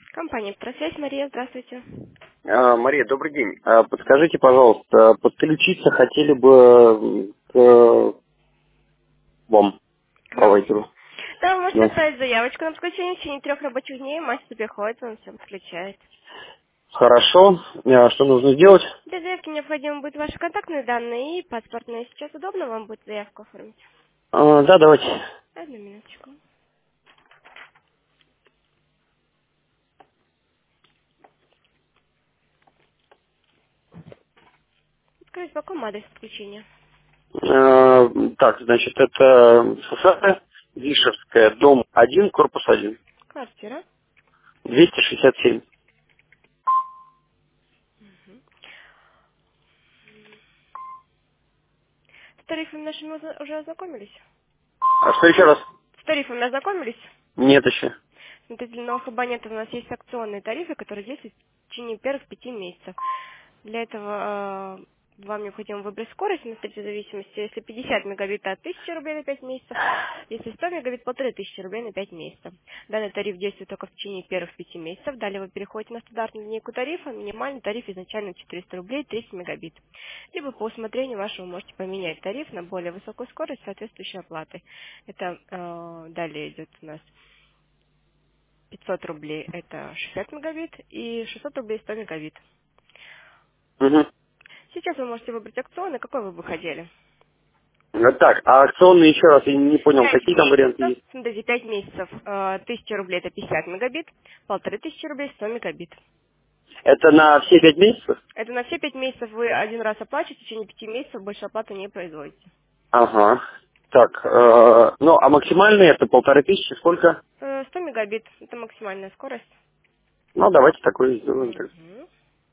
Компания «Петросвязь», Мария, здравствуйте. Мария, добрый день. Подскажите, пожалуйста, подключиться хотели бы к вам, К нам. провайдеру. Да, вы можете Да. оставить заявочку на подключение в течение 3 рабочих дней, мастер приходит, он всем подключает. Хорошо. Что нужно сделать? Для заявки необходимы будут ваши контактные данные и паспортные. Сейчас удобно вам будет заявку оформить? Да, давайте. Одну минуточку. Скажите, по какому адресу подключения? Так, значит, это СССР, Вишерская, дом 1, корпус 1, Квартира. 267. С тарифами нашими уже ознакомились? А что еще раз? С тарифами ознакомились? Нет еще. Смотрите, для новых абонентов у нас есть акционные тарифы, которые действуют в течение первых 5 месяцев. Для этого вам необходимо выбрать скорость, смотрите, в зависимости, если 50 мегабит от 1000 рублей на 5 месяцев, если 100 мегабит, 1500 рублей на 5 месяцев. Данный тариф действует только в течение первых 5 месяцев. Далее вы переходите на стандартную линейку тарифа, минимальный тариф изначально 400 рублей, 30 мегабит. Либо по усмотрению вашему можете поменять тариф на более высокую скорость с соответствующей оплатой. Это далее идет у нас 500 рублей это 60 мегабит и 600 рублей 100 мегабит. Угу. Сейчас вы можете выбрать опционы, какой вы бы хотели. Так, а акционные еще раз, я не понял, 5 какие там варианты месяцев, есть? смотрите, 5 месяцев, 1000 рублей это 50 мегабит, 1500 рублей 100 мегабит. Это на все 5 месяцев? Это на все 5 месяцев вы один раз оплачиваете, в течение 5 месяцев больше оплаты не производите. Ага. Так, ну, а максимальный это 1500, сколько? 100 мегабит это максимальная скорость. Ну, давайте такое сделаем. Так. Угу.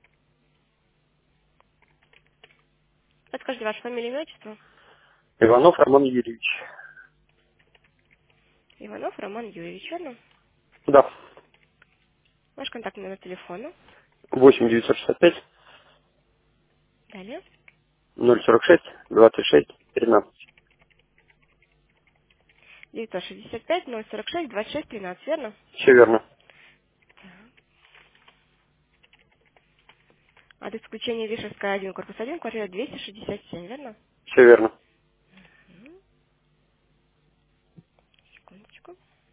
Подскажите ваше фамилию, имя, отчество. Иванов Роман Юрьевич. Иванов Роман Юрьевич, верно? Да. Ваш контактный номер телефона. 8 965 Далее. 046 26 13. 965-046-26-13, верно? Все верно. Адрес включения Вишерская 1, корпус 1, квартира 267, верно? Все верно. Мгм. Секундочку.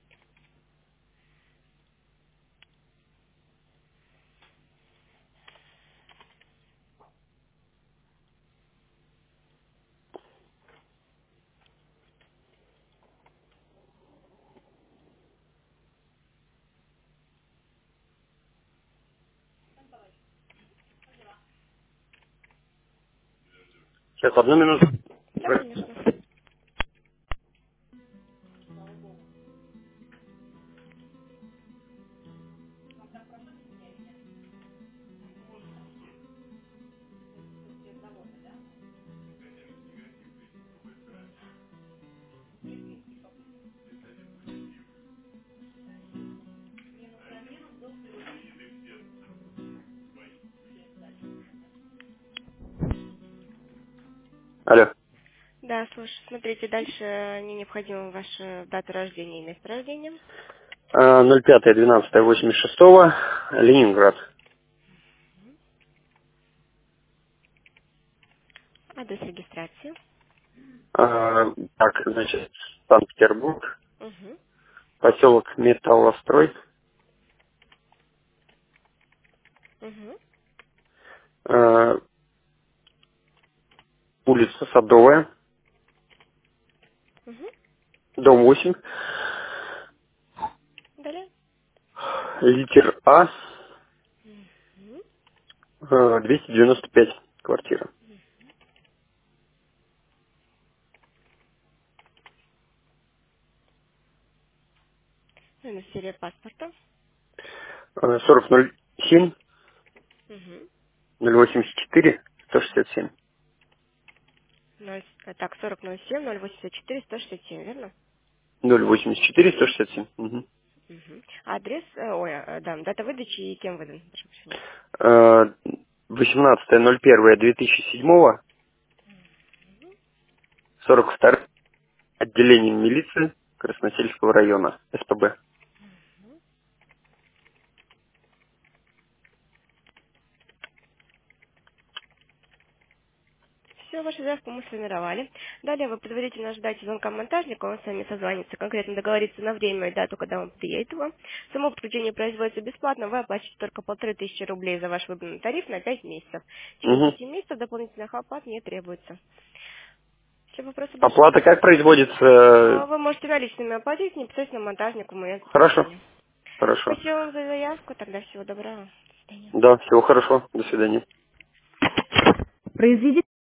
Сейчас, одну минуту. Да, конечно. Алло. Да, слушай, смотрите, дальше мне необходима ваша дата рождения и место рождения, 05-12-86, Ленинград. адрес регистрации. Так, значит, Санкт-Петербург, Угу. поселок Металлострой, Угу. э, улица Садовая, Угу. дом 8, Далее. литер А, Угу. 295 квартира. Номер серия паспорта. 4007 Угу. 084 167. Так, 4007-084-167, верно? 084 167. Угу. Угу. Адрес, да, дата выдачи и кем выдан, прошу прощения. 18.01.2007, 42 отделение милиции Красносельского района, СПБ. Все, вашу заявку мы сформировали. Далее вы предварительно ожидаете звонка монтажника, он с вами созвонится, конкретно договорится на время и дату, когда он приедет вам. Само подключение производится бесплатно, вы оплачиваете только 1500 рублей за ваш выбранный тариф на 5 месяцев. В течение Угу. 5 месяцев дополнительных оплат не требуется. Все вопросы больше Оплата нет? как производится? Вы можете наличными оплатить непосредственно монтажнику в момент Хорошо, подключения. хорошо. Спасибо вам за заявку, тогда всего доброго. До свидания. Да, всего хорошо. До свидания. Произведите